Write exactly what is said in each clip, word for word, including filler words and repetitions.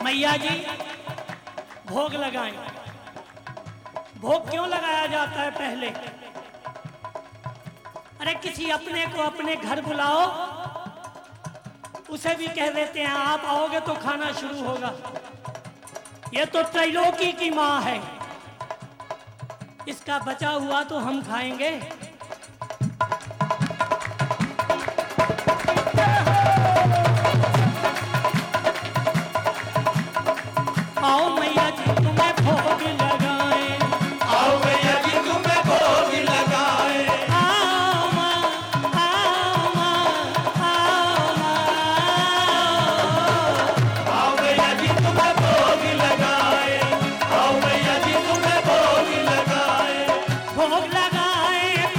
मैया जी भोग लगाएं। भोग क्यों लगाया जाता है पहले? अरे किसी अपने को अपने घर बुलाओ, उसे भी कह देते हैं आप आओगे तो खाना शुरू होगा। ये तो त्रैलोकी की माँ है, इसका बचा हुआ तो हम खाएंगे। आओ मैया जी तुम्हें भोग लगाए, आओ मैया जी तुम्हें भोग लगाए। आओ माँ, आओ माँ, आओ माँ। आओ मैया जी तुम्हें भोग लगाए। आओ मैया जी तुम्हें भोग लगाए। भोग लगाए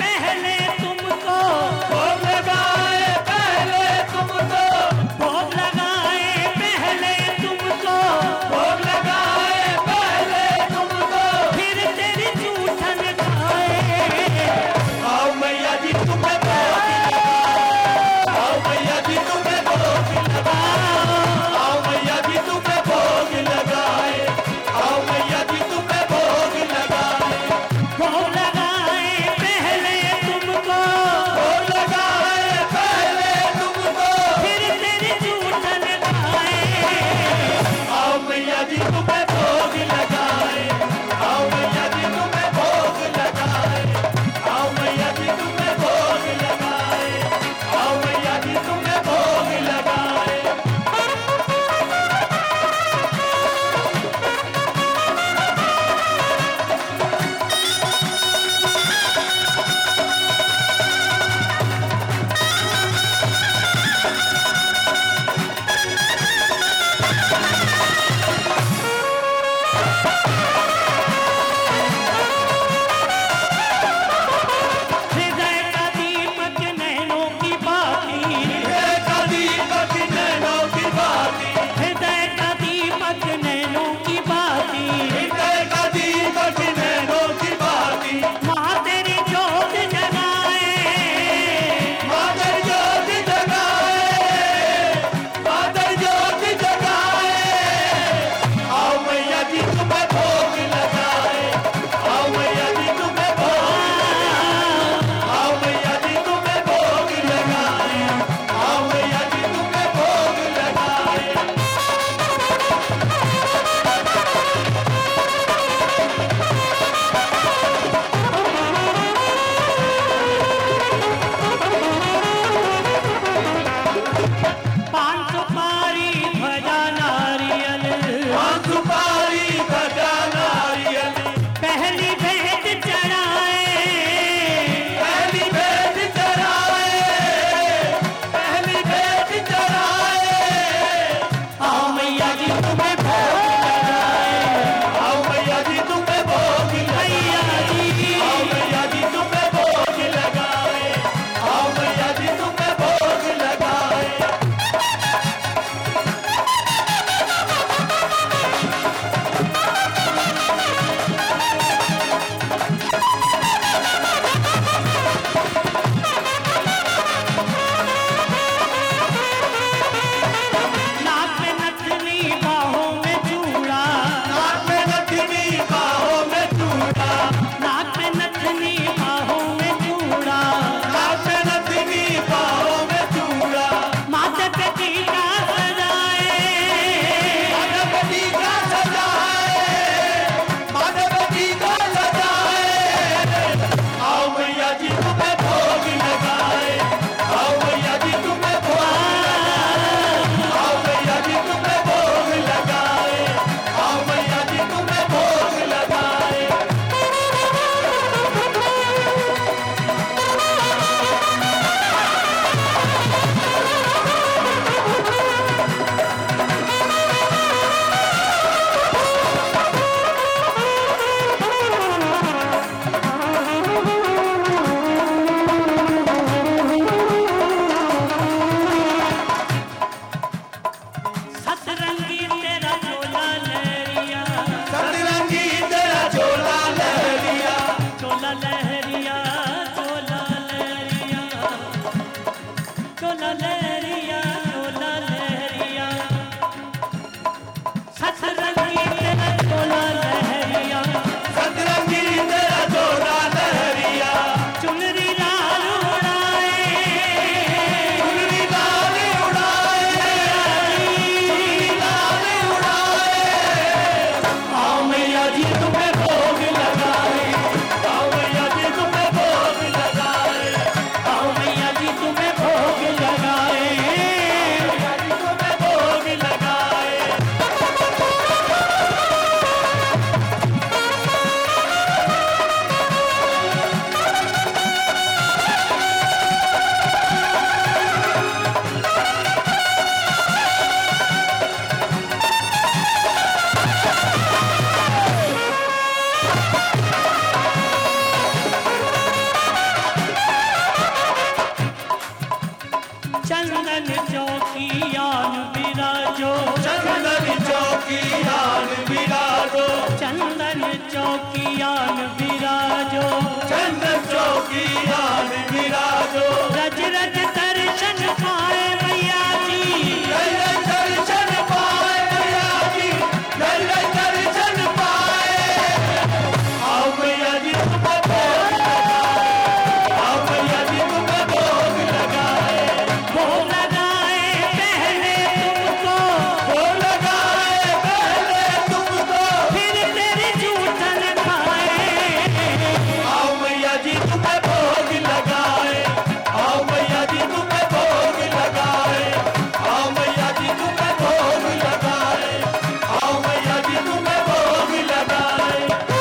चौकियान विराजो, चंदन चौकियान विराजो, रज रज दर्शन पाए मैया जी, जय जय दर्शन पाए मैया जी, जय जय दर्शन पाए। आओ मैया जी तुम्हें भोग लगाए, आओ मैया जी तुम्हें भोग लगाए, भोग लगाए पहले तुमको, भोग लगाए पहले तुमको, फिर तेरी जूठन खाए। आओ मैया जी तुम्हें भोग लगाए, आओ मैया जी तुम्हें भोग लगाए, आओ मैया जी तुम्हें भोग लगाए, आओ मैया जी तुम्हें भोग लगाए।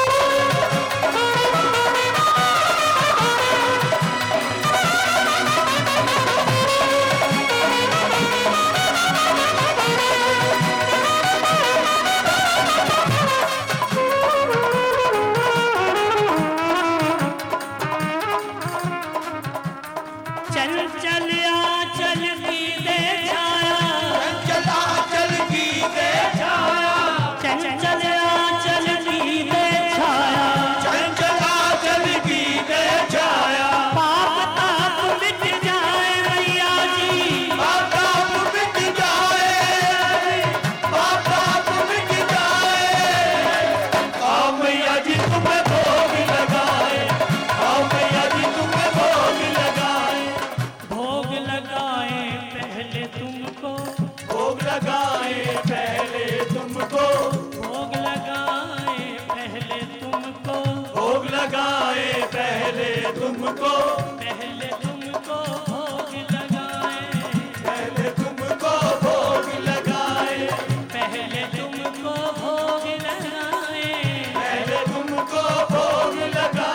चल चल आंचल की दे छाया, चंचल आंचल की दे छाया, चल चल आंचल की दे छाया, चंचल आंचल की दे छाया, पाप ताप मिट जाए मैया जी, पाप ताप मिट जाए, पाप ताप मिट जाए। आओ मैया जी तुम्हें भोग लगाए, आओ मैया जी तुम्हें भोग लगाए, भोग लगाए पहले तुमको, भोग लगाए पहले तुमको, भोग लगाए पहले तुमको, भोग लगाए पहले तुमको, पहले तुमको भोग लगाए, पहले तुमको भोग लगाए, पहले तुमको भोग लगाए, पहले तुमको भोग लगाए।